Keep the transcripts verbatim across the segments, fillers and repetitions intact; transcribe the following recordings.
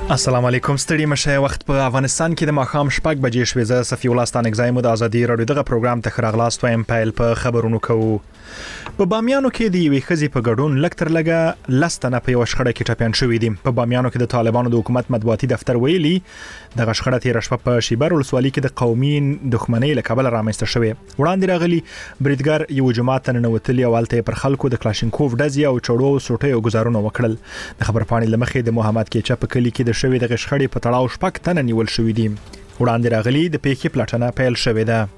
السلام علیکم ستړي مشه وخت په افغانستان کې د ماښام شپږ بجې شوې. زه صفي الله ستانک زایم د ازادي رادیو دغه پروګرام ته خراغلاست وایم. پایل په خبرونو کوو. په بامیانو کې د یوې ښځې په ګډون لکتر لګه لستنه په یو شخړه کې ټپيان شوې دي. په بامیانو کې د طالبانو د حکومت مطبوعاتي دفتر ویلي د غشخړه تیر شپه په شیبر ولسوالۍ کې د قومي دښمنۍ له کبله رامنځته شوې. وړاندې راغلي بریدګر یو جماعت ته ننوتلي او هلته پر خلکو د کلاشینکوف ډزې او چړو او سوټیو ګزارونه وکړل. د خبرپاڼې لمخې د محمد کېچا په کلی کې د شوې د غشخړې په تړاو شپږ تنه نیول شوې دي. وړاندې راغلي د پیښې پلټنه پیل شوې ده.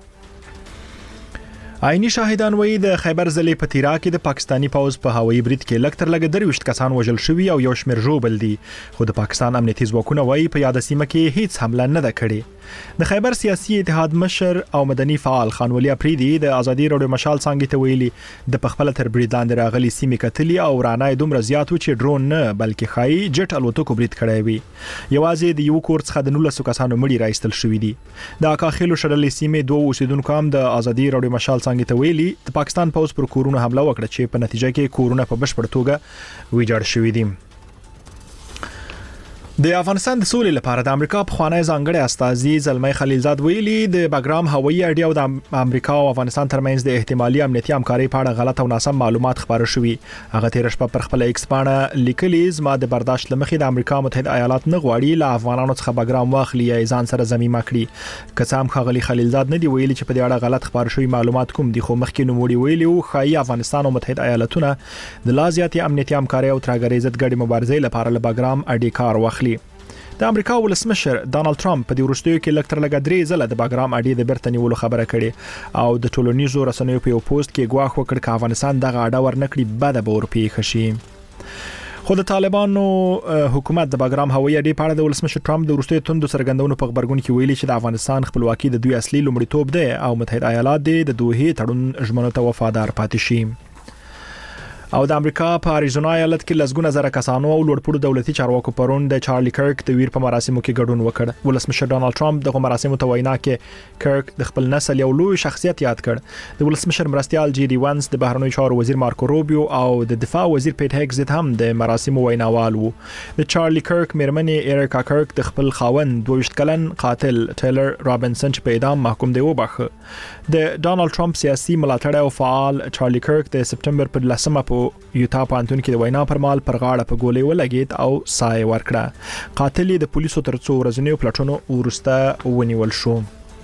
عیني شاهدان وایي د خیبر ضلع په تیرا کې د پاکستانی پوز په هوایي برید کې لکتر لګ درويشت کسان وژل شوي او یو شمېر ژوبل دي. خو د پاکستان امنیتي ځواکونه وایي په یاد سیمه کې هیڅ حمله نه ده کړې. د خیبر سیاسي اتحاد مشر او مدني فعال خان ولي اپریدي د ازادي رادیو مشال څنګه ته ویلي د پخپل تر برید لاندې راغلي سیمه کتلی او رانای دومره زیات و چې ډرون نه بلکې خای جټ الوتکو برید کړی وي. یوازې د یو کور څخه د نولس کسانو مړي راایستل شوي دي. د اکاخیلو شړلې سیمه دوه اوسیدونکو هم د ازادي رادیو مشال څنګه ته ویلي د پاکستان پوز پر کورونو حمله وکړه چې په نتیجه کې کورونه په بشپړ توګه ویجاړ شوي دي. د افغانستان د سولې لپاره د امریکا په خوانی ځانګړي استازي زلمي خلیلزاد ویلي د باګرام هوایي اډیا او د امریکا او افغانستان ترمنځ د احتمالي امنیتي همکارۍ په اړه غلط او ناسم معلومات خبره شوي. هغه تیر شپه پر خپل ایکس باندې لیکلي زما د برداشت لمخې د امریکا متحده ایالات نه غواړي له افغانانو څخه باګرام واخلي یا ځان سره زميمه کړي. کڅام خغلی خلیلزاد نه دی ویلي چې په دې اړه غلط خبره شوی معلومات کوم دي. خو مخکې نو وړي ویلي او خای افغانستان او متحده ایالاتونه د لازیاتي امنیتي همکارۍ او ترګری ضد ګډي مبارزې لپاره له باګرام اډي کار واخلي. د امریکا ولسمشر ډانلډ ټرمپ په دې وروستیو کې لکتر لګ درې ځله د باګرام اډي د بیرته نیولو خبره کړې او د ټولنیزو رسنیو په یو پوسټ کې ګواښ وکړ چې افغانستان دغه اډه ورنکړي بده به ورپی خشي. خو د طالبانو حکومت د باګرام هوایي اډې په اړه د ولسمشر ټرمپ د وروستیو توندو څرګندونو په خبرګون کې ویلي چې د افغانستان خپلواکي د دوی اصلي لومړیتوب دی او متحده ایالات د دوه تړون ژمنو ته وفادار پاتې شي. او د امریکا په اریزونا ایالت کې لسګونه زره کسانو او لوړپوړو دولتي چارواکو پرون د چارلی کرک د ویر په مراسمو کې ګډون وکړ. ولسمشر ډانلډ ټرمپ د مراسمو ته وینا کې کرک د خپل نسل یو لوی شخصیت یاد کړ. د ولسمشر مرستيال جی ډي وانس د بهرنیو چارو وزیر مارکو روبیو او د دفاع وزیر پیټ هیګز هم د مراسمو ویناوال وو. د چارلی کرک میرمنې ایریکا کرک د خپل خاوند دوه کلن قاتل ټیلر رابنسن په اعدام محکوم دی وبخه. د ډانلډ ټرمپ سیاسي ملاتړی او فعال چارلی کرک د سپټمبر پر لسمه په یوتا پانتون کې د وینا پر مال پر غاړه په ګولې ولګید او سای ورکړه. قاتل د پولیسو تر څو ورځنیو پلټنو ورسته ونیول شو.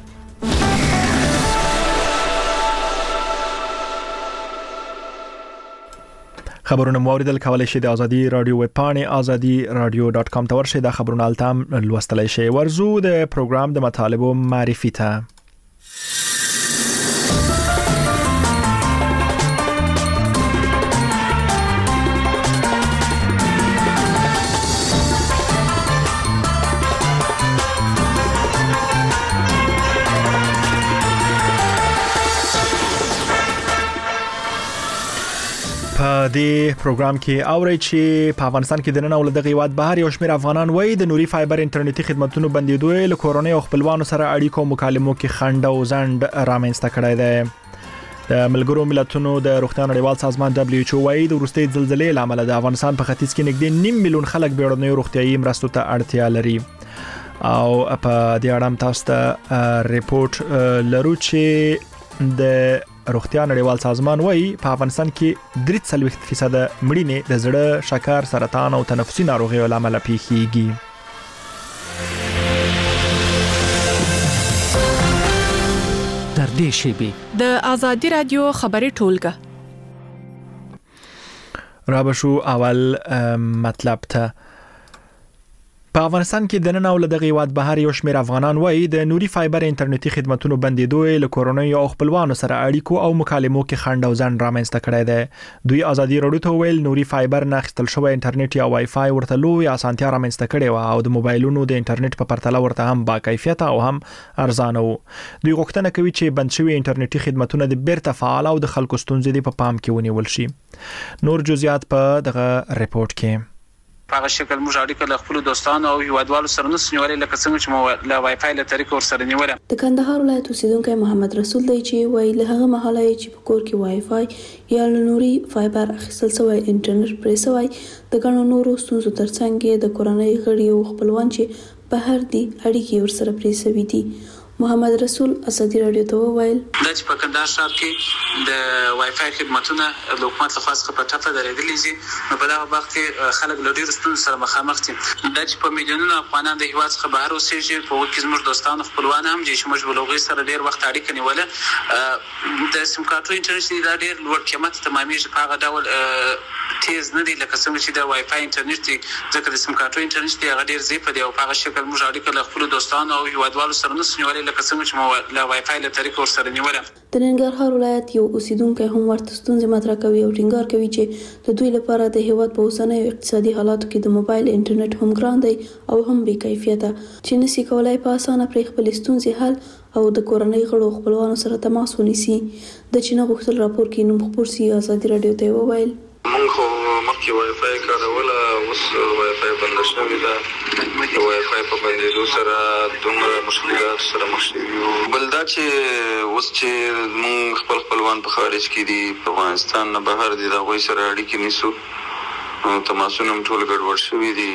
خبرونه موریدل کولای شي د ازادي رادیو ویب پاڼې ازادي رادیو ډاټ کام ته ورشئ. دا خبرونه التام لوستلای شئ. ورزو د پروګرام د مطالبو معرفي ته. په دې پروګرام کې اوري چې په افغانستان کې د نن اول دغه یواد بهر یو شمېر افغانان وایي د نوري فایبر انټرنیټي خدماتونو بندیدو له کورونی او خپلوانو سره اړیکو مکالمو کې خنډ او ځند رامنځته کړی دی. د ملګرو ملتونو د روغتیا نړیوال سازمان دبليو ایچ او وايي د وروستي زلزلې لامل د افغانستان په ختیځ کې نږدې نیم میلیون خلک بیړنۍ روغتیايي مرستو ته اړتیا لري. او په دې اړه هم تاسو ته ریپورت لرو چې د روغتیا نړیوال سازمان وایي په افغانستان کې درې څلوېښت فیصد مړینې د زړه، شکر، سرطان او تنفسي ناروغیو لامل پیښیږي. تر دې شیبې د ازادي رادیو خبري ټولګه را بشو اول مطلب ته. په افغانستان کې د نن اول دغه یواد بهر یو شمېر افغانان وایي د نوري فایبر انټرنیټي خدماتونو بندیدو له کورونی او خپلوانو سره اړیکو او مکالمو کې خنډ او ځنډ رامنځته کړی دی. دوی ازادي رادیو ته ویل نوري فایبر نه اخیستل شوی انټرنیټ یا وای فای ورته لوی اسانتیا رامنځته کړي و او د موبایلونو د انټرنیټ په پرتله ورته هم با کیفیت او هم ارزانه وو. دوی غوښتنه کوي چې بند شوی انټرنیټي خدماتونه د بیرته فعال او د خلکو ستونزې په پام کې ونیول شي. نور جزئیات په دغه ریپورت کې. په هغه شکل موږ اړیکه له خپل دوستانو او هیوادوالو سره نو سنوالي لکه څنګه چې مو له وای فای له طریقو سره نیولم. د کندهار ولایت اوسیدونکو محمد رسول دی چې وایي له هغه مهاله چې په کور کې وای فای یا نوري فایبر اخیستل شوی انټرنیټ پرې شوی د ګڼو نورو ستونزو ترڅنګ د کورنۍ غړي او خپلوان چې بهر دي اړیکې ورسره پرې شوي دي. محمد رسول ازادي رادیو ته وویل د چې په کندهار ښار کې د وای فای خدماتونه د حکومت له خوا څخه په ټپه درېدلي دي، نو په دغه وخت کې خلک له ډېرو ستونزو سره مخامخ دي. دا چې په میلیونونو افغانان د هېواد څخه بهر اوسېږي، په هغو کې زموږ دوستان خپلوان هم دي چې موږ به له هغوی سره ډېر وخت اړیکه نیوله. د سیم کارتو انټرنیټ چې دا ډېر لوړ قیمت تمامېږي، په هغه ډول تیز نه دی لکه څنګه چې د وای فای انټرنیټ دی، ځکه د سیم کارتو انټرنیټ دی هغه ډېر ضعیفه دی او په هغه شکل موږ اړیکه له خپلو دوستانو او هېوادوالو سره نشو نیولی لکه څنګه چې مو له وای فای له طریقو ورسره نیولم. د ننګرهار ولایت یو اوسیدونکی هم ورته ستونزې مطرح کوي او ټینګار کوي چې د دوی لپاره د هېواد په اوسنیو اقتصادي حالاتو کې د موبایل انټرنیټ هم ګران دی او هم بې کیفیته، چې نشي کولای په اسانه پرې خپلې ستونزې حل او د کورنۍ غړو خپلوانو سره تماس ونیسي. د چینه غوښتل راپور کې نوم خپور سي. ازادي رادیو ته وویل مونږ خو مخکې وای فای کاروله، اوس وای فای بنده شوې ده. د وای فای په بندېدو سره دومره مشکلات سره مخ شوي یو. بل دا چې اوس چې مونږ خپل خپلوان په خارج کې دي، په افغانستان نه بهر دي، د هغوی سره اړیکې نیسو، تماسونه هم ټول ګډوډ شوي دي،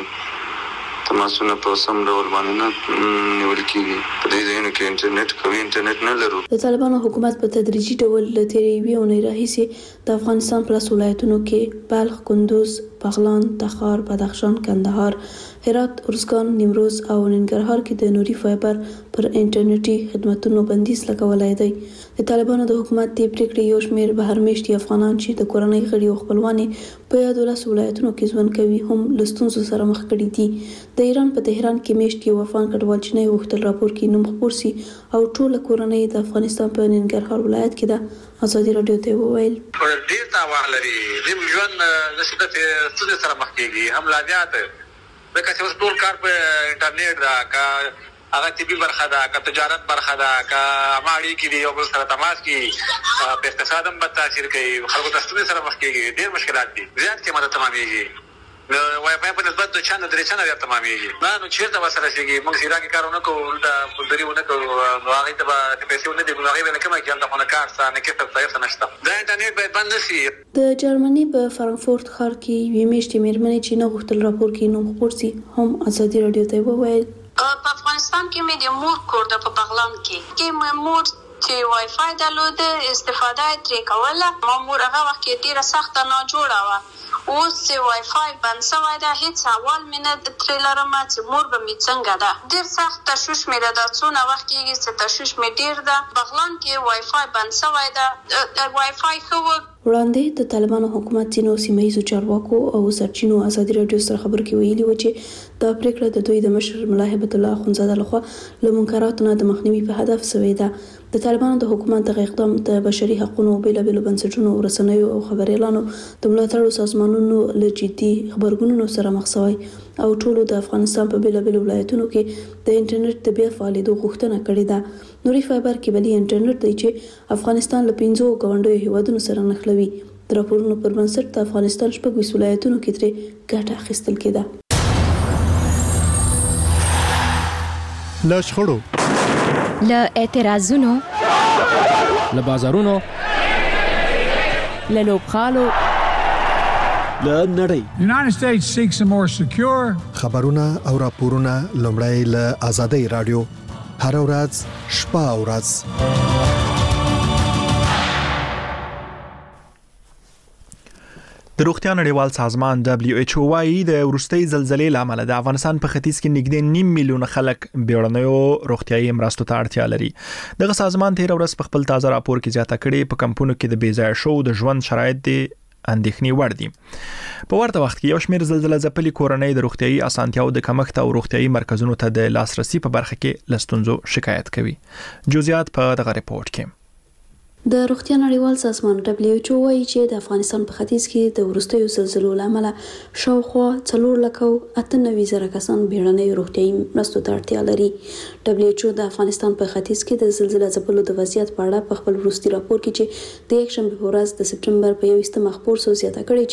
تماسونه په سم ډول باندې نه نیول کېږي. په دې ځایونو کې انټرنیټ قوي انټرنیټ نه لرو. د طالبانو حکومت په تدریجي ډول له تېرې یوې اونۍ راهیسې د افغانستان په لسو ولایتونو کې بلخ، کندوز، بغلان، تخار، بدخشان، کندهار، هرات، ارزګان، نیمروز او ننګرهار کې د نوري فایبر پر انټرنیټي خدماتونو بندیز لګولای دی. د طالبانو د حکومت د پریکړې یو شمېر بهرمېشتي افغانان چې د کورنۍ غړي او خپلوان په یادو لسو ولایتونو کې ژوند کوي هم له ستونزو سره مخ کړي دي. د ایران په تهران کې میشت یو افغان کډوال چې نه غوښتل راپور کې نوم خپور سي او ټول کورنۍ د افغانستان په ننګرهار ولایت کې ده. ازادي رادیو ته وویل ډېر تاوان لري، زم ژوند د شدت ستونزې سره مخ کېږي، هم لا زیات ځکه چې اوس ټول کار په انټرنیټ ده، که هغه طبي برخه ده، که تجارت برخه ده، که عامه اړیکې دي یو بل سره تماس کړي، په اقتصاد هم بد تاثیر کوي، خلکو ته ستونزې سره مخ کېږي، ډېر مشکلات دي، زیات قیمته تمامېږي. د وای فای په نسبت د چانه درې چانه زیات تمامېږي. نه نو چېرته به سره شېږي، موږ ایران کې کار ونه کوو، دلته مزدوري ونه کوو، نو هغوی ته به پیسې ونه دي، نو هغوی به له کومه کړي، هلته خو نه کار شته، نه کسب شته، هېڅ نشته. دا انټرنیټ باید بند نه شي. د جرمني په فرانکفورت ښار کې یوې میاشتې مېرمنې چې نه غوښتل راپور کې نوم خپور سي هم ازادي رادیو ته وویل په افغانستان کې مې د مور کور د په بغلان کې کې مې مور چې وای فای درلوده، استفاده ترې کوله. ما مور هغه وخت کې ډېره سخته ناجوړه وه، اوس چې وای فای بند شوی ده هېڅ احوال مې نه ترې لرم چې مور به مې څنګه ده. ډېر سخت تشویش مې ده، دا څونه وخت کېږي چې تشویش مې ډېر ده. بغلان کې وای فای بند شوی ده، وای فای ښه و. وړاندې د طالبانو حکومت ځینو سیمه ییزو چارواکو او سرچینو ازادي رادیو سره خبرو کې ویلي و چې دا پریکړه د دوی د مشر ملا هیبت الله اخندزاده لخوا له منکراتو نه د مخنیوي په هدف شوې ده. د طالبانو د حکومت دغه اقدام د بشري حقوقو بیلابېلو بنسټونو، رسنیو او خبريالانو د ملاتړو سازمانونو له جدي خبرګونونو سره مخ شوی او ټولو د افغانستان په بیلابېلو ولایتونو کې د انټرنیټ د بیا فعالېدو غوښتنه کړې ده. نوري فایبر کیبلي انټرنیټ دی چې افغانستان له پنځو ګاونډیو هیوادونو سره نښلوي. د راپورونو پر بنسټ د افغانستان شپږ ویشت ولایتونو کې ترې ګټه اخیستل کېده. له شخړو، له اعتراضونو، له بازارونو، له لوبغالو، له نړۍ United States seeks a more secure خبرونه او راپورونه لومړی له آزادۍ رادیو هر ورځ شپه او ورځ. د روغتیا نړیوال سازمان دبليو ایچ او وايي د ورستۍ زلزلې لامل د افغانستان په ختیځ کې نږدې نیم میلیون خلک بیړنیو روغتیايي مرستو ته اړتیا لري. دغه سازمان تیر ورځ په خپل تازه راپور کې زیاته کړې په کمپونو کې د بیځای شو د ژوند شرایط دي اندېښنې وړ دي. په ورته وخت کې یو شمېر زلزلې ځپلي کورنۍ د روغتیايي اسانتیاو د کمښت او روغتیايي مرکزونو ته د لاسرسي په برخه کې لستونزو شکایت کوي. جزئیات په دغه ریپورت کې. د روغتیا نړیوال سازمان دبليو ایچ او وايي چې د افغانستان په ختیځ کې د ورستیو زلزلو لامل شاوخوا څلور لک او اته نوي زره کسان بیړنۍ روغتیايي مرستو ته اړتیا لري. دبليو ایچ او د افغانستان په ختیځ کې د زلزلې ځپلو د وضعیت په اړه په خپل وروستي راپور کې چې د یک شنبه په ورځ د سپټمبر په یوویشتمه خپور سو زیاته کړې چې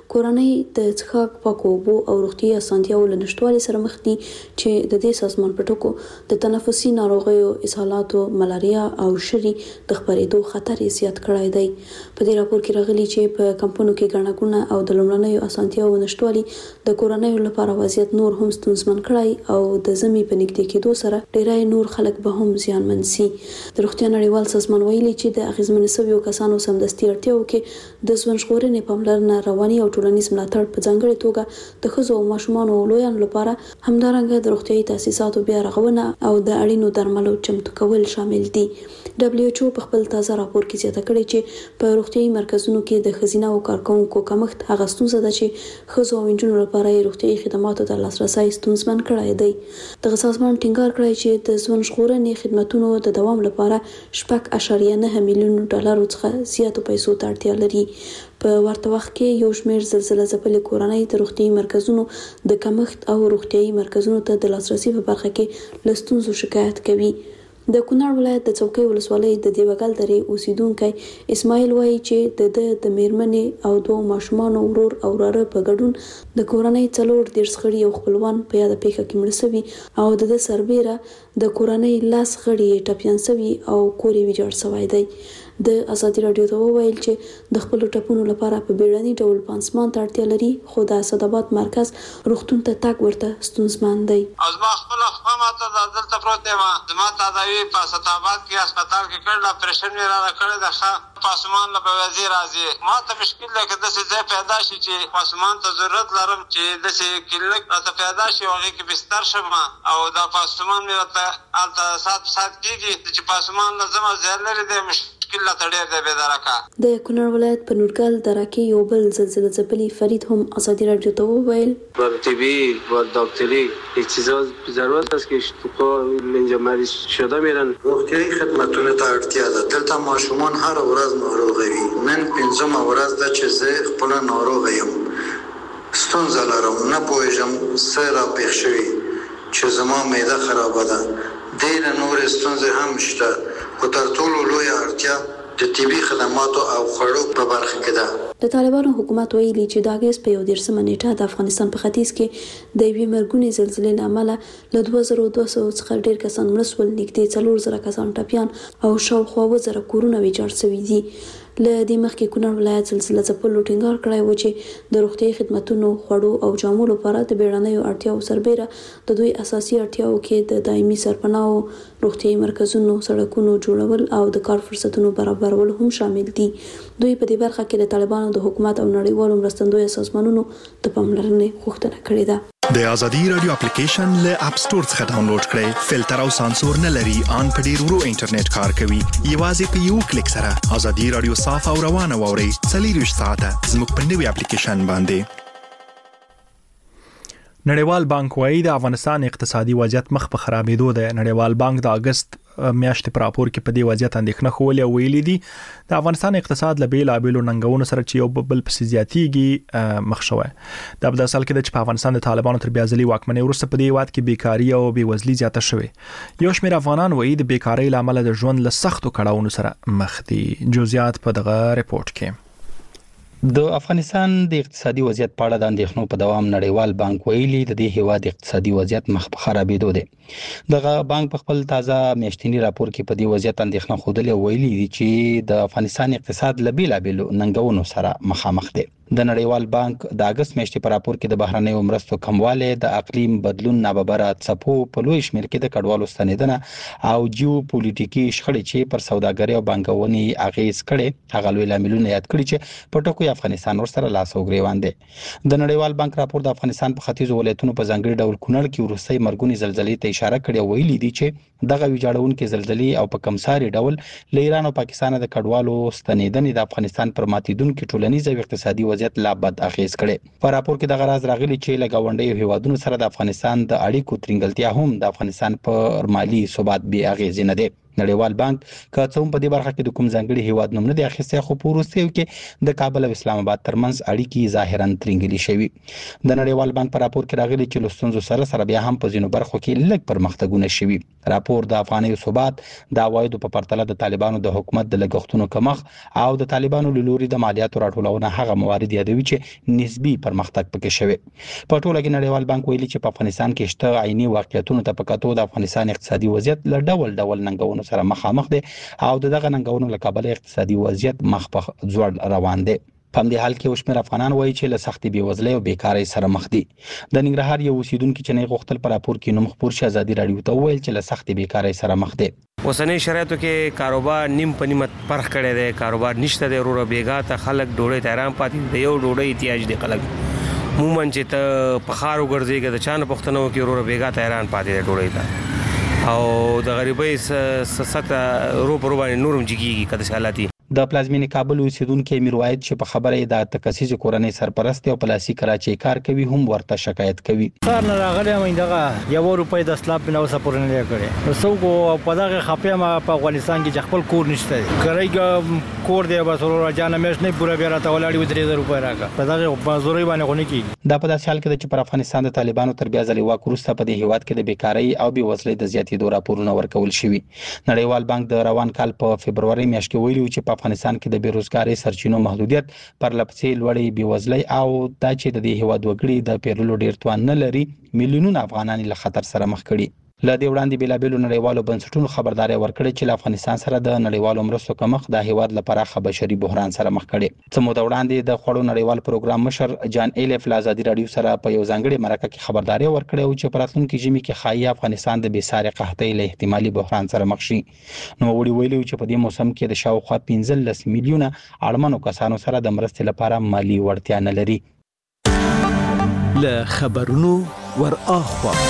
کورنۍ د څښاک پاکو اوبو او روغتي اسانتیاو له نشټوالي سره مخ دي چې د دې سازمان په ټکو د تنفسي ناروغیو، اسهالاتو، ملاریا او شری د خپرېدو خطر یې زیات کړی دی. په دې راپور کې راغلي چې په کمپونو کې ګڼه ګوڼه او د لومړنیو اسانتیاو نشټوالي د کورنیو لپاره وضعیت نور هم ستونزمن کړی او د زمي په نږدې کېدو سره ډېری نور خلک به هم زیانمن شي. د روغتیا نړیوال سازمان ویلي چې د اغیزمنو شویو کسانو سمدستي اړتیاو کې د ژوند ژغورنې پاملرنه، رواني او ټولنیز ملاتړ په ځانګړي توګه د ښځو او ماشومانو او لویانو لپاره، همدارنګه د روغتیايي تاسیساتو بیا رغونه او د اړینو درملو چمتو کول شامل دي. دبليو ایچ او په خپل تازه راپور کې زیاته کړې چې په روغتیايي مرکزونو کې د ښځینه او کارکونکو کمښت هغه ستونزه ده چې ښځو او نجونو لپاره یې روغتیايي خدماتو ته لاسرسی ستونزمن کړی دی. دغه سازمان ټینګار کړی چې د ژوند ژغورنې خدماتو د دوام لپاره شپږ اعشاریه نه میلیون ډالر څخه زیاتو پیسو ته اړتیا لري. په ورته وخت کې یو شمېر زلزلہ ځپلې کورنۍ د روغتیايي مرکزونو د کمښت او روغتیايي مرکزونو ته د لاسرسي په برخه کې له ستونزو شکایت کوي. د کونړ ولایت د څوکۍ ولسوالۍ د دیوګل درې اوسیدونکی اسماعیل وایي چې د د د میرمنې او دوه ماشومانو ورور او وراره په ګډون د کورنۍ څلور دیرش غړي او خپلوان په یاده پیښه کې مړه شوي او د د سربیره د کورنۍ لاس غړي ټپیان شوي او کور یې ویجاړ شوی دی. د ازادي رادیو ته وویل چې د خپل ټپونو لپاره په بیړني ډول پانسمان ته اړتیا لري، خو د اسداباد مرکز روغتون ته تګ ورته ستونزمن دی. ازما خپل خپل ماته د دلته پروت یم، زما تداوی په اسداباد کې هسپتال کې کړل، اپریشن یې را کړی د پاسمان له وزیر راځي. ما ته مشکل دی که داسې ځای پیدا شي چې پاسمان ته ضرورت لرم چې داسې کلینیک راته پیدا شي او هغې کې بستر شم او دا پاسمان مې راته هلته سات سات کېږي چې پاسمان له ځمه ځای لرې دی، مشکل د کونړ ولایت په نورګل دره کې یو بل زلزله ځپلي فرید هم ازادي رادیو ته وویل بر طبی و دکتری هیچ چیزا ضرورت است که تو اینجا مریض شده میرن. روغتیايي خدماتونه ته اړتیا ده. دلته ماشومان هر ورځ ناروغ وي. نن پنځمه ورځ ده چې زه خپل ناروغ یم. ستونزه لرم، نه پوهیږم څه را پېښ شوي چې زما معده خرابه ده. ډېره نورې ستونزې هم شته، خو تر ټولو لویه اړتیا د طبي خدماتو او خوړو په برخه کې ده. د طالبانو حکومت ویلي چې د اګست په یو دېرشمه نیټه د افغانستان په ختیځ کې د یوې مرګونې زلزلې له امله له دوه زره دوه سوه څخه ډېر کسان مړه شول، نږدې څلور زره کسان ټپیان او شاوخوا اووه زره کورونه ویجاړ شوي دي. له دې مخکې کونړ ولایت زلزله ځپلو ټینګار کړی و چې د روغتیايي خدماتونو، خوړو او جامو لپاره د بیړنیو اړتیاو سربیره د دوی اساسي اړتیاو کې د دایمي سرپناهو، روغتیايي مرکزونو، سړکونو جوړول او د کار فرصتونو برابرول هم شامل دي. دوی په دې برخه کې د طالبانو د حکومت او نړیوالو مرستندویه سازمانونو د پاملرنې غوښتنه کړې ده. د ازادي رادیو اپلیکیشن له اپ سټور څخه ډاونلوډ کړئ. فلټر او سانسور نه لري، ان په ډیر ورو انټرنیټ کار کوي. یوازې په یو کلیک سره ازادي رادیو صاف او روانه واورئ. څلور ساعته زموږ په نوي اپلیکیشن باندې. نړیوال بانک وايي د افغانستان اقتصادي وضعیت مخ په خرابېدو ده. نړیوال بانک د اگست میاشتې پر راپور کې په دې وضعیت اندېښنه خولې او ویلي دي د افغانستان اقتصاد له بیلابېلو ننګونو سره چې یو بل پسې زیاتېږي مخ شوی. دا په اصل کې د په افغانستان د طالبانو تر بیا ځلې واکمنۍ وروسته په دې هېواد کې بیکاري او بېوزلي زیاته شوې. یو شمېر افغانان وایي د بیکارۍ له امله د ژوند له سختو کړاوونو سره مخ دي. جزئیات په دغه رپورټ کې. د افغانستان د اقتصادي وضعیت په اړه د اندېښنو په دوام نړیوال بانک ویلي د دې هیواد اقتصادي وضعیت مخ په خرابېدو دی. دغه بانک په خپل تازه میاشتنی راپور کې په دې وضعیت اندېښنه خوده ویلي دي چې د افغانستان اقتصاد له بیلابېلو ننګونو سره مخامخ دی. د نړیوال بانک د اگست میاشتې په راپور کې د بهرنیو مرستو کموالی، د اقلیم بدلون، ناببره څپو، په لوی شمېر کې د کډوالو ستنېدنه او جیو پولیټیکي شخړې چې پر سوداګرۍ او بانکونې اغېز کړي هغه لوی لاملونه یاد کړي چې په ټکو افغانستان ورسره لاس او ګریوان دی. د نړیوال بانک راپور د افغانستان په ختیځو ولایتونو په ځانګړي ډول کونړ کې وروستۍ مرګونې زلزلې ته اشاره کړې او ویلي دي چې دغه ویجاړونکې زلزلې او په کمساري ډول له ایران او پاکستان د کډوالو ستنېدنې د افغانستان پر ماتېدونکي ټولنیز او اقتصادي وضعیت لا بد اغېز کړي. په راپور کې دغه راز راغلي چې له ګاونډیو هیوادونو سره د افغانستان د اړیکو ترنګلتیا هم د افغانستان پر مالي ثبات بې اغېزې نه دی. نړیوال بانک که څه هم په دې برخه کې د کوم ځانګړي هیواد نوم نه دی اخیستی خو په وروستیو کې د کابل او اسلام آباد ترمنځ اړیکې ظاهرا ترنګلې شوي. د نړیوال بانک په راپور کې راغلي چې له ستونزو سره سره بیا هم په ځینو برخو کې لږ پرمختګونه شوي. راپور د افغانیو ثبات، د عوایدو په پرتله د طالبانو د حکومت د لګښتونو کمښت او د طالبانو له لوري د مالیاتو راټولونه هغه موارد یادوي چې نسبي پرمختګ پکې شوی. په ټوله کې نړیوال بانک ویلي چې په افغانستان کې شته عیني واقعیتونو ته په کتو د افغانستان اقتصادي وضعیت له ډول ډول ننګونو سره مخامخ دی او دغه ننګونو له کبله اقتصادي وضعیت مخ په ځوړ روان دی. په همدې حال کې وشمیر افغانان وایي چې له سختې بېوزلۍ او بیکارۍ سره مخ دي. د ننګرهار یو اوسیدونکي چې نه غوښتل په راپور کې نوم خپور شي ازادي راډیو ته وویل چې له سختې بیکارۍ سره مخ دي. اوسنۍ شرایطو کې کاروبار نیم په نیمه پرخ کړی دی، کاروبار نشته دی، ورو بیګا ته خلک ډوډۍ ته حیران پاتې دي. یو ډوډۍ احتیاج دی خلک عموما چې ته په ښار وګرځېږې د چا نه پوښتنه وکړې ورو بیګا ته حیران پاتې دی ډوډۍ ته او د غریبۍ سطح رو پر رو باندې نورم جګېږي که داسې حالات وي. د پلازمینې کابل اوسیدونکي امیر واحد چې په خبره د تکسیز کورنۍ سرپرست او پلاسي کراچي کار کوي هم ورته شکایت کوي. سر نه راغلی مې دغه یو روپۍ د اسلام په نو سپور نه کړي نو څو کو په دغه خپه ما په افغانستان کې خپل کور نشته کړی کور دی بس ورو جان مېش نه پورا بیا راته ولاړی درې زره روپۍ راکا په دغه مزوري باندې غونې کی. دا په داسې حال کې چې پر افغانستان د طالبانو تر بیا ځلې واک وروسته په دې هیواد کې د بیکارۍ او بېوزلۍ د زیاتېدو راپورونه ورکول شوي. نړیوال بانک د روان کال په فبروري میاشت کې ویلي چې په افغانستان کې د بیروزګارۍ سرچینو محدودیت، پرلپسې لوړې بېوزلۍ او دا چې د دې هیواد وګړي د پیرلو ډیر توان نه لري میلیونونه افغانان له خطر سره مخ کړي. له دې وړاندې بېلابېلو نړیوالو بنسټونو خبرداری ورکړې چې له افغانستان سره د نړیوالو مرستو کمښت د هیواد لپاره ښه بشري بحران سره مخ کړي. څه موده وړاندې د خوړو نړیوال پروګرام مشر جان ایلف له ازادي راډیو سره په یو ځانګړي مرکه کې خبرداری ورکړې و چې په راتلونکي ژمي کې ښایي افغانستان د بېسارې قحطۍ له احتمالي بحران سره مخ شي. نوموړي ویلي چې په دې موسم کې د شاوخوا پنځلس میلیونه اړمنو کسانو سره د مرستې لپاره مالي وړتیا نه لري. له خبرونو ور اخوا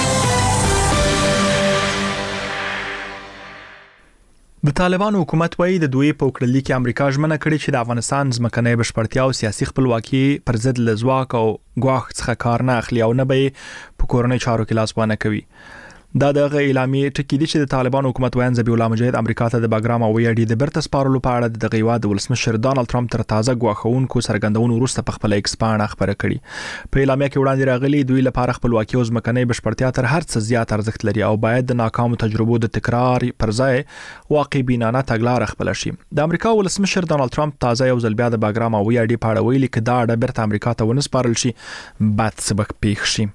د طالبانو حکومت وایي د دوی په وکړلي کې امریکا ژمنه کړې چې د افغانستان ځمکنۍ بشپړتیا او سیاسي خپلواکي پر ضد له ځواک او ګواښ څخه کار نه اخلي او نه به په کورنۍ چارو کې لاس وانه کوي. دا دغه اعلامیه ټکی دي چې د طالبانو حکومت وایي ذبیح الله مجاهد امریکا ته د باګرام او ویاډي د برته سپارلو په اړه د غیواد ولسمشر ډانلډ ټرمپ تر تازه غواخونکو سرګندونو وروسته په خپل ایکس باندې خبره کړې. په اعلامیه کې وړاندې راغلي دوی لپاره خپلواکي او ځمکنۍ بشپړتیا تر هر څه زیات ارزښت لري او باید د ناکامو تجربو د تکرار پر ځای واقع بینانه تګلارې خپل شي. د امریکا ولسمشر ډانلډ ټرمپ تازه یو ځل بیا د باګرام او ویاډي په اړه ویلي چې دا د برته امریکا ته ونسپارل شي بعد سبق پیښ شي.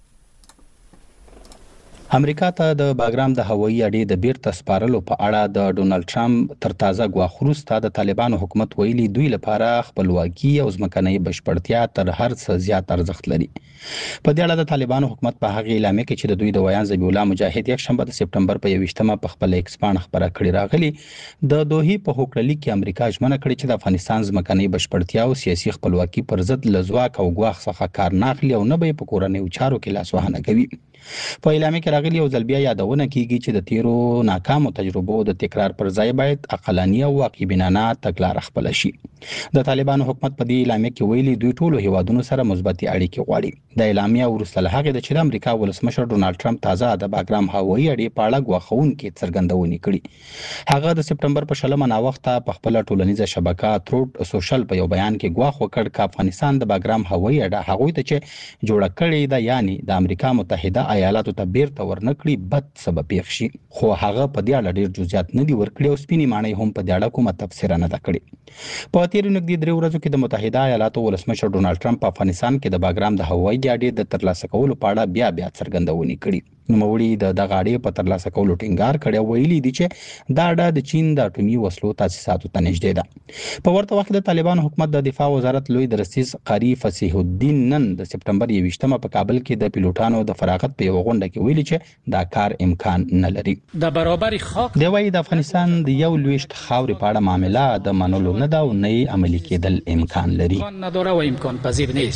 امریکا ته د باګرام د هوایي اډې د بیرته سپارلو په اړه د ډونالد ټرمپ تر تازه غواخ وروسته د طالبانو حکومت ویلي دوی لپاره خپلواکي او ځمکنۍ بشپړتیا تر هر څه زیات ارزښت لري. په دې اړه د طالبانو حکومت په هغه اعلامیه کې چې د دوی د ویان ذبیح الله مجاهد یک شنبه د سپټمبر په یوویشتمه په خپل ایکس باندې خبره کړې راغلي د دوی په هوکړلي کې امریکا ژمنه کړې چې د افغانستان ځمکنۍ بشپړتیا او سیاسي خپلواکي پر ضد له ځواک او ګواښ څخه کار نه اخلي او نه به په کورنیو چارو کې لاس وهنه کوي. په اعلامیه کې راغلي یو ځل بیا یادونه کیږي چې د تیرو ناکامو تجربو د تکرار پر ځای باید عقلاني او واقع بینانه تګلاره خپل شي. د طالبانو حکومت په دې اعلامیه کې ویلي دوی ټولو هیوادونو سره مثبت اړیکې غواړي. د اعلامیه وروسته له هغې د چې د امریکا ولسمشر ډونالډ ټرمپ تازه د باګرام هوایي اډې په اړه غواخونکې څرګندونې کړي. هغه د سپټمبر په شلمه ناوخته په خپل ټولنیزه شبکه تروډ سوشل په یو بیان کې غواخ وکړ چې افغانستان د باګرام هوایي اډه هغوی ته چې جوړه کړې ده یعنی د امریکا متحده ایالاتو ته بیرته ورنکړي بد سبب پیښ شي. خو هغه په دې اړه ډیر جزئیات نه دي ورکړي او سپینې معنی هم په دې اړه کومه تفسیر نه ده کړې. په تیرو نږدې درې ورځو کې د متحده ایالاتو ولسمشر ډونالډ ټرمپ په افغانستان کې د باګرام د هوایي اډې د ترلاسه کولو په اړه بیا بیا څرګندونې کړي. نوموړي د دغه اډې په ترلاسه کولو ټینګار کړی او ویلي دي چې دا اډه د چین د اټومي وسلو تاسیساتو ته نږدې ده. په ورته وخت د طالبانو حکومت د دفاع وزارت لوی درستیز قاری فصیح الدین نن د سپټمبر یوویشتمه په کابل کې د پیلوټانو د فراغت په یو غونډه کې ویلي چې دا کار امکان نه لري. د برابر خاک دی وایي د افغانستان د یو لویشت خاورې په اړه معامله د منلو نه ده او نه عملي کېدل امکان لري. نداره و امکان پذیر نیست.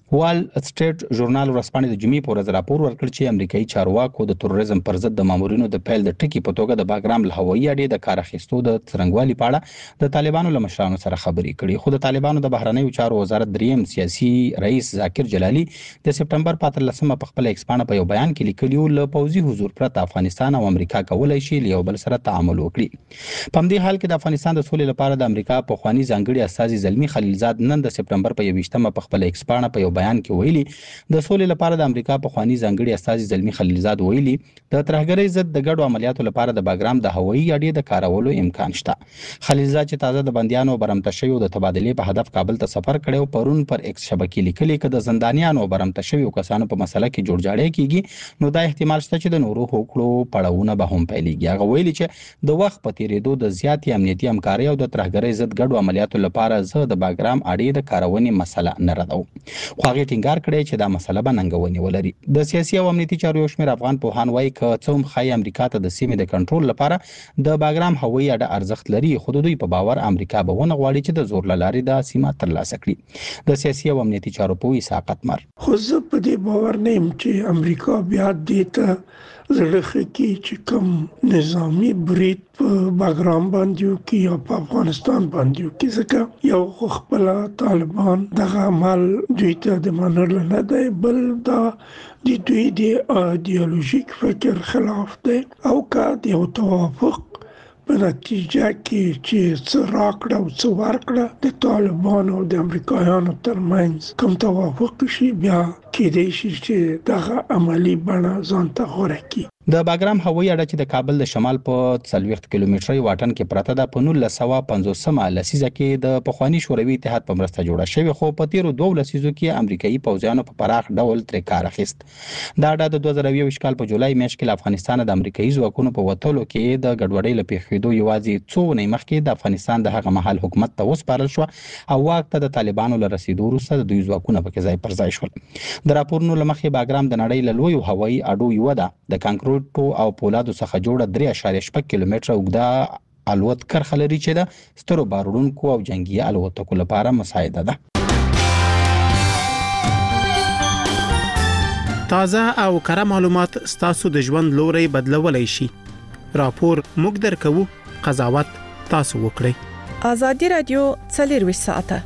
وال سټریټ ژورنال ورځپاڼې د جمعې په ورځ راپور ورکړ چې امریکایي چارواکو د تروریزم پر ضد د مامورینو د پیل د ټکي په توګه د باګرام له هوایي اډې د کار اخیستو د څرنګوالي په اړه د طالبانو له مشرانو سره خبرې کړې، خو د طالبانو د بهرنیو چارو وزارت دریم سیاسي رئیس ذاکر جلالي د سپټمبر په اتلسمه په خپل ایکس پاڼه په یو بیان کې لیکلي له پوځي حضور پرته افغانستان او امریکا کولای شي له یو بل سره تعامل وکړي. په همدې حال کې د افغانستان د سولې لپاره د امریکا پخوانی ځانګړي استازي زلمی خلیلزاد نن د سپټمبر په یوویشتمه په خپل ایکس پاڼه په یو بیان کې ویلي د سولې لپاره د امریکا پخوانی ځانګړي استازي زلمی خلیلزاد ویلي د ترهګرۍ ضد د ګډو عملیاتو لپاره د باګرام د هوایي اډې د کارولو امکان شته. خلیلزاد چې تازه د بندیانو برمته شویو د تبادلې په هدف کابل ته سفر کړی پرون پر ایکس شبکې لیکلي چې د زندانیانو برمته شویو کسانو په مسله کې جوړجاړی کیږي نو دا احتمال شته چې د نورو حقوقو پړاوونه به هم پیلېږي. هغه ویلي چې د وخت په تیریدو د زیاتې امنیتي همکارۍ او د ترهګرۍ ضد ګډو عملیاتو لپاره زه د باګرام اډې د کارونې مسله نه ردوم، خو هغه ټینګار کړی چې دا مسله به ننګونې ولري. د سیاسي او امنیتي چارو یو شمېر افغان پوهان وایي که څه هم ښایي امریکا ته د سیمې د کنټرول لپاره د باګرام هوایي اډه ارزښت لري، خو د دوی په باور امریکا به ونه غواړي چې د زور له لارې دا سیمه ترلاسه کړي. د سیاسي او امنیتي چارو پوه اسحاق اتمر: خو زه په دې باور نه یم چې امریکا بیا دې ته زړه ښه کړي چې کوم نظامي برید په باګرام باندې وکړي یا په افغانستان باندې وکړي، ځکه یو خو خپله طالبان دغه عمل دوی ته د منلو نه دی، بل دا د دوی د ایډیالوژیک فکر خلاف دی، او که د یو توافق په نتیجه کې چې څه راکړه او څه ورکړه د طالبانو او د امریکایانو ترمنځ کوم توافق شي بیا کېدای شي چې دغه عملی بڼه ځان ته غوره کړي. د باګرام هوایي اډه چې د کابل د شمال په څلوېښت کیلومتري واټن کې پرته ده په نولس سوه پنځوسمه لسیزه کې د پخواني شوروي اتحاد په مرسته جوړه شوې، خو په تیرو دوو لسیزو کې امریکایي پوځیانو په پراخ ډول ترې کار اخیست. دا اډه د دوه زره یوویشت کال په جولای میاشت کې له افغانستان د امریکایي ځواکونو په وتلو کې د ګډوډۍ له پیښېدو یوازې څو اونۍ مخکې د افغانستان د هغه مهال حکومت ته وسپارل شوه او واک ته د طالبانو له رسیدو وروسته د دوی ځواکونه پکې ځای پر ځای شول. د راپورونو له مخې باګرام د نړۍ له لویو هوایي اډو یوه ده، د کانکریټو او پولادو څخه جوړه درې اعشاریه شپږ کیلومتره اوږده الوت کرښه لري چې د سترو باروړونکو او جنګي الوتکو لپاره مساعده ده. تازه او کره معلومات ستاسو د ژوند لوري بدلولای شي. راپور موږ درکوو، قضاوت تاسو وکړئ. ازادي رادیو څلور ساعته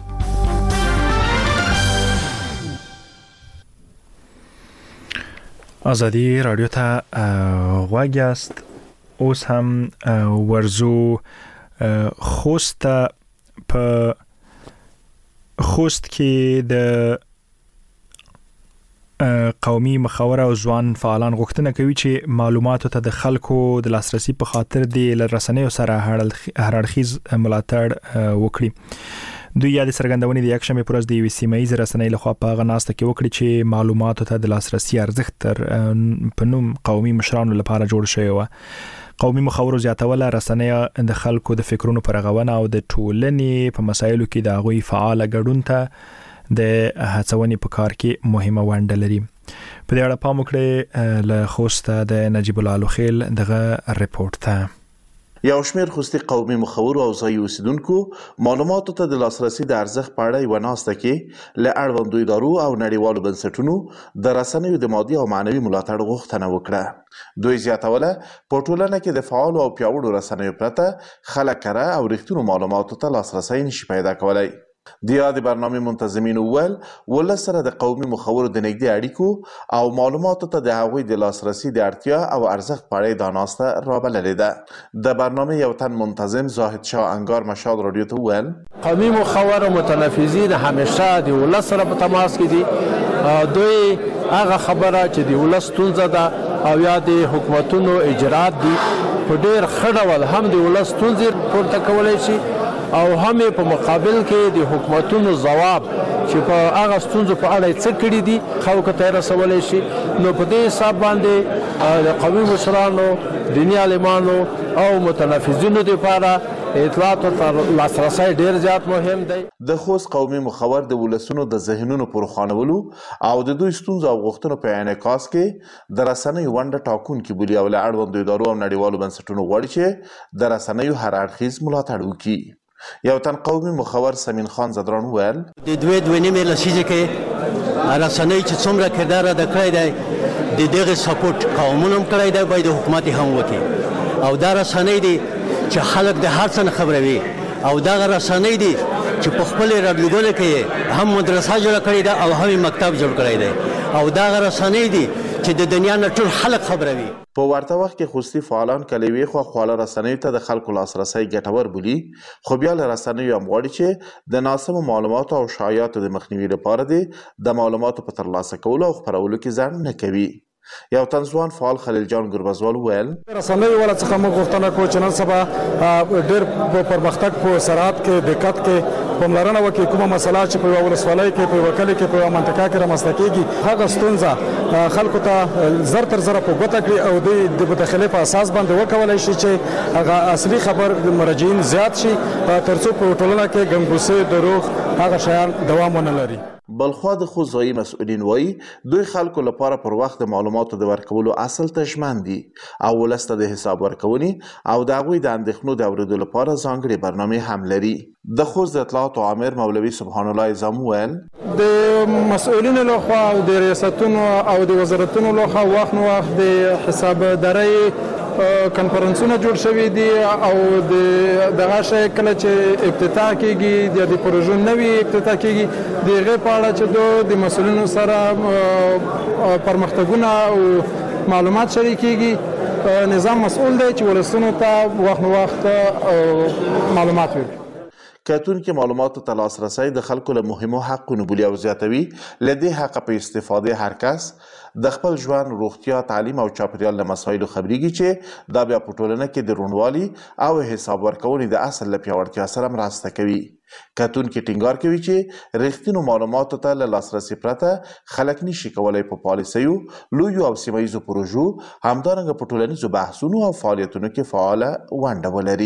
ازادي رادیو ته غوږ یاست. اوس هم ورزو خوست په خوست کې د قومي مخاور او ځوان فعالان غوښتنه کوي چې معلوماتو ته د خلکو د لاسرسي په خاطر د رسنیو سره هرړخیز ملاتړ وکړي. دوی یاد څرګندونې د یکشنبې پر ورځ د یوې سیمه‌ایزې رسنۍ لخوا په هغه ناسته کې وکړي چې معلوماتو ته د لاسرسي ارزښت تر په نوم قومي مشرانو لپاره جوړ شوی و. قومي مخاورو زیاتوله رسنۍ د خلکو د فکرونو پر رغونه او د ټولنې په مسایلو کې د هغوی فعال ګډون ته د هڅونې په کار کې مهمه ونډه لري. په دې اړه پام وکړئ له خوست د نجیب الله لوخیل دغه ریپورت ته. یو شمېر خوستي قومي مخورو او ځایي اوسیدونکو معلوماتو ته د لاسرسي د ارزښت په اړه یوه ناسته کې له اړوندو ادارو او نړیوالو بنسټونو د رسنیو د مادي او معنوي ملاتړ غوښتنه وکړه. دوی زیاتوله په ټولنه کې د فعالو او پیاوړو رسنیو پرته خلک کره او رښتینو معلوماتو ته لاسرسی نشي پیدا کولی. د یادې برنامې منتظمین وویل ولس سره د قومي مخورو د نږدې اړیکو او معلوماتو ته د هغوی د لاسرسي د اړتیا او ارزښت په اړه دا ناسته رابللې ده. د برنامې یو تن منتظم زاهد شاه انگار مشال رادیو ته وویل قومي مخور او متنفذین همیشه د ولس سره په تماس کې دي. دوی هغه خبره چې د ولس ستونزه ده او یا د حکومتونو اجرات دي په ډېر ښه ډول هم د ولس ستونزې پورته کولی شي او هم په مقابل کې د حکومتونو ځواب چې په هغه ستونزو په اړه څه کړي دي خلکو ته رسولی شي. نو په دې حساب باندې د قومي مشرانو، دیني عالمانو او متنفذینو لپاره اطلاعاتو ته لاسرسی ډېر زیات مهم دی. د خوست قومي مخور د ولسونو د ذهنونو پر روښانولو او د دوی ستونزو او غوښتنو په انعکاس کې د رسنیو ونډه ټاکونکې بولي او له اړوندو ادارو او نړیوالو بنسټونو غواړي چې د رسنیو هر اړخیز ملاتړ وکړي. یو تن قومي مخور سمین خان زدران وویل د دوی دوه نیمې لسیزې کې رسنۍ چې څومره کردار ادا کړی دی د دغه سپورټ قومونه هم کړی دی باید حکومت هم وکړي او دا رسنۍ دي چې خلک د هر څه نه خبروي او دا رسنۍ دي چې په خپل رادیوګانو کې هم مدرسه جوړ کړې ده او هم مکتب جوړ کړی دی او دا رسنۍ دي چې د دنیا نه ټول خلک خبروي. په ورته وخت کې خصوصي فعالان کلیوي خو خواله رسنیو ته د خلکو لاسرسي ګټور بولي خو بیا له رسنیو هم غواړي چې د ناسمو معلوماتو او شایعاتو د مخنیوي لپاره دي د معلوماتو په ترلاسه کولو او خپرولو کې ځنډ نه کوي. یو تنظوان فعال خلیل جان ګربزوال ویل رسنیو ولا څخه موږ غوښتنه کوو چې نن سبا ډېر پرمختګ په سرعت کې دقت کې پاملرنه وکړي کومه مسله چې په ولسوالۍ کې په وکالت کې په منطقه کې رامنځته کیږي هغه ستونزه خلکو ته زر تر زر په ګوته کړي او د مداخله په اساس باندې وکولای شي چې هغه اصلي خبر د مراجعین زیات شي ترڅو په ټولنه کې ګنګوسې دروغ هغه شیان دوام ونه لري. بلخوا د خوځایي مسؤلین وایي دوی خلکو لپاره پر وخت د معلوماتو د ورکولو اصل ته ژمن دي او ولسته د حساب ورکونې او د هغوی د اندېښنو د اورېدو لپاره ځانګړې برنامې هم لري. د خوست د اطلاعاتو عامر مولوي سبحان الله اعظم ویل د مسؤلینو لخوا او د ریاستونو او د وزارتونو لخوا وخت نو وخت د حسابدارۍ کنفرانسونه جوړ شوي دي او د دغه شی کله چې افتتاح کیږي د پروژو نوي افتتاح کیږي دغه په اړه چې د مسؤلینو سره پرمختګونه او معلومات شریکيږي نظام مسؤل دی چې ولسونو ته وخت نو وخت معلومات ورکړي. کتونکي معلوماتو ته لاسرسی د خلکو له مهمو حقونو بولي او زیاتوي له دې حق په استفاده هر کس د خپل ژوند روغتیا تعلیم او چاپیریال له مسایلو خبرېږي چې دا بیا په ټولنه کې د روڼوالي او حساب ورکونې د اصل له پیاوړتیا سره مرسته کوي. کتونکي ټینګار کوي چې رښتینو معلوماتو ته له لاسرسي پرته خلک نشي کولای په پالیسیو لویو او سیمه ییزو پروژو همدارنګه په ټولنیزو بحثونو او فعالیتونو کې فعاله ونډه ولري.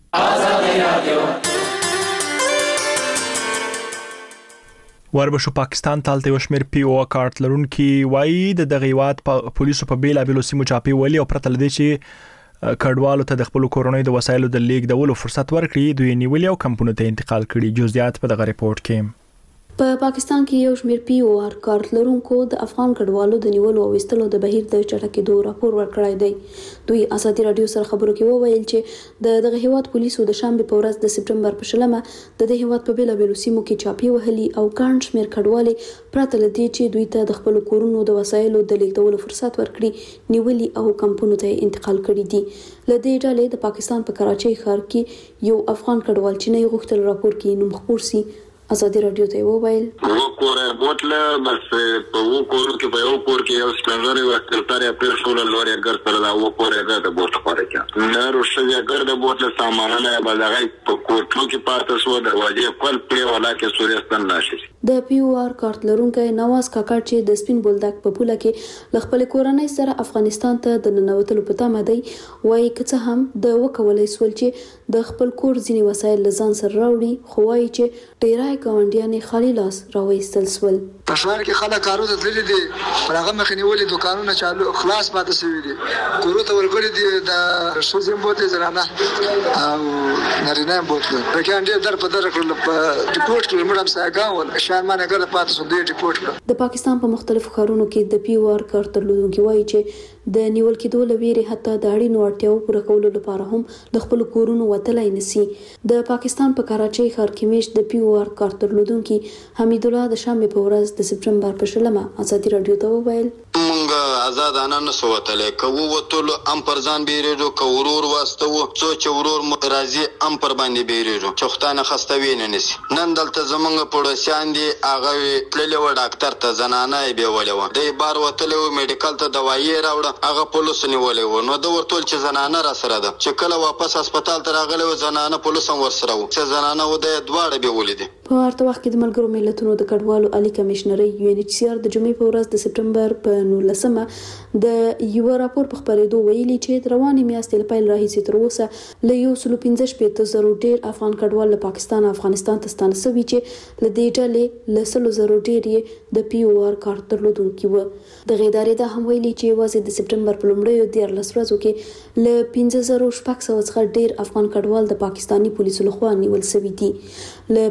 وربشو پاکستان تالته یو شمېر پی او کارت لرونکي وایي د دغه هیواد په پولیسو په بیلابیلو سیمو چاپی ولي او پرته لدې چې کډوالو ته د خپل کورونې د وسایلو د لیږدولو فرصت ورکړي دوی نیولې او کمپونو ته انتقال کړي. جزئیات په دغه ریپورت کې. په پاکستان کې یو شمېر پی او آر کارت لرونکو د افغان کډوالو د نیولو او وستلو د بهیر د چټکېدو راپور ورکړی دی. دوی ازادي رادیو سره خبرو کې وویل چې د دغه هیواد پولیسو د شنبه په ورځ د سپټمبر په شلمه د دې هیواد په بیلابیلو سیمو کې چاپی وهلي او ګڼ شمېر کډوالي پرته له دې چې دوی ته د خپل کورونو د وسایلو د لیږدولو فرصت ورکړي نیولي او کمپونو ته انتقال کړي دي. له دې ډلې د پاکستان په کراچۍ ښار کې یو افغان کډوال چې نه غوښتل راپور کې نوم خپور سي ازادي رادیو ته وویل و کور بوتله بس په و کور کې په یو کور کې یو سپنځري وکړتاري پر شول لوري ګر سره دا و کور هغه د بوتله پاره کې نه روښه ګر د بوتله سامانه به دغه په کور کې پاتې شو دروازې خپل پرې ولا کې سوريستان ناشي. د پی او آر کارت لرونکي نواز کاکړ چې د سپین بولدک په پوله کې خپل کورنۍ سره افغانستان ته د ننوتلو په تمه دی وایي که هم د وکولای سول چې د خپل کور ځینی وسایل لزان سره راوړي خو وایي چې ډیرای ګاونډیانې خالي لاس راوېستل سول. په ښار کې خلک کارو ته تللي دي هغه مخې نیولې دوکانونه چالو خلاص پاتې شوي دي کورو ته ورغلي دي د ښځې بوتلې زنانه او نارینه بوتلې پکې ډېر در په در کړل په ریپورټ کې موږ هم ساګاول شان ما نه ګر پاتې شو د ریپورټ. د پاکستان په مختلفو ښارونو کې د پی او آر کارت درلودونکي وایي چې د نیول کېدو لویری حتی د اړینو اړتیاو پوره کولو لپاره هم د خپل کورونو وتلای نسی. د پاکستان په کراچۍ ښار کې میش د پی او آر کارت درلودونکي حمید الله د شنبه په ورځ د سپټمبر په شلمه ازادي رادیو ته وویل مونږ آزادانه نسو وتلای کوو وتلو ام پر ځان بیریدو کورور واستو څو چورور راځي ام پر باندې بیریدو چختانه خستوي نه نسی. نن دلته زمونږ پړوسیان دي هغه تللی و ډاکټر ته زنانه به ولې و د بار وتلو میډیکل ته دوايي راوړه هغه پولیس نیولې و نو د ورتول چې زنانه را سره ده چې کله واپس هسپتال ته راغله و زنانه پولیس هم ور سره و چې زنانه و د دواړه به ولیدي. په ورته وخت کې د ملګرو ملتونو د کډوالو عالی کمشنري یو ان ایچ سی آر د جمعې په ورځ د سپټمبر په نولسمه د یو راپور په خبرېدو ویلي چې رواني میاشتې له پیل راهیسې تر اوسه له یو سل پنځه شپېته زرو ډېر افغان کډوال له پاکستان افغانستان ته ستانه شوي چې له دې ډلې له سلو زرو ډېر د پی او آر کارت درلودونکي و. د ادارې دا هم ویلي چې یوازې د سپټمبر په لومړیو دیارلس ورځو کې له پنځه زرو شپږ سوه څخه ډېر افغان کډوال د پاکستاني پولیسو لخوا نیول شوي دي. له پاکستان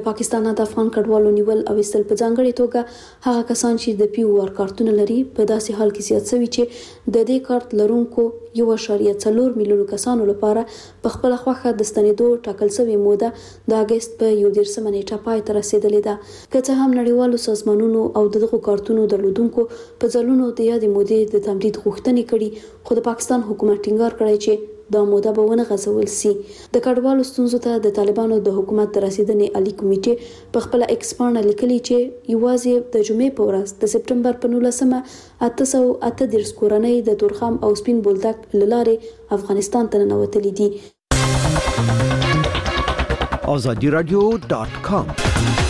پښتانه د افغان کډوالو نیول او استل په ځانګړي توګه هغه کسان چې د پی او آر کارتونه لري په داسې حال کې زیات شوی چې د دې کارت لرونکو یو اشاریه څلور میلیون کسانو لپاره په خپل خوخه د ستنېدو ټاکل شوی موده د اگست په یو دیرشمه نیټه پای ته رسیدلې ده که څه هم نړیوالو سازمانونو او دغه کارتونو درلودونکو په ځلونو د یادې مودې د تمدید غوښتنې کړي خو د پاکستان حکومت ټینګار کړی چې دا موده به ونه غځول سي د کډوالو ستونزو ته د طالبانو د حکومت د رسیدنې عالی کمیټې په خپل ایکس پاڼه لیکلي چې یوازې د جمعې په ورځ د سپټمبر په نولسمه اته سوه اته دېرش کورنۍ د تورخم او سپین بولدک له لارې افغانستان ته ننوتلي دي. آزادی رادیو ډاټ کام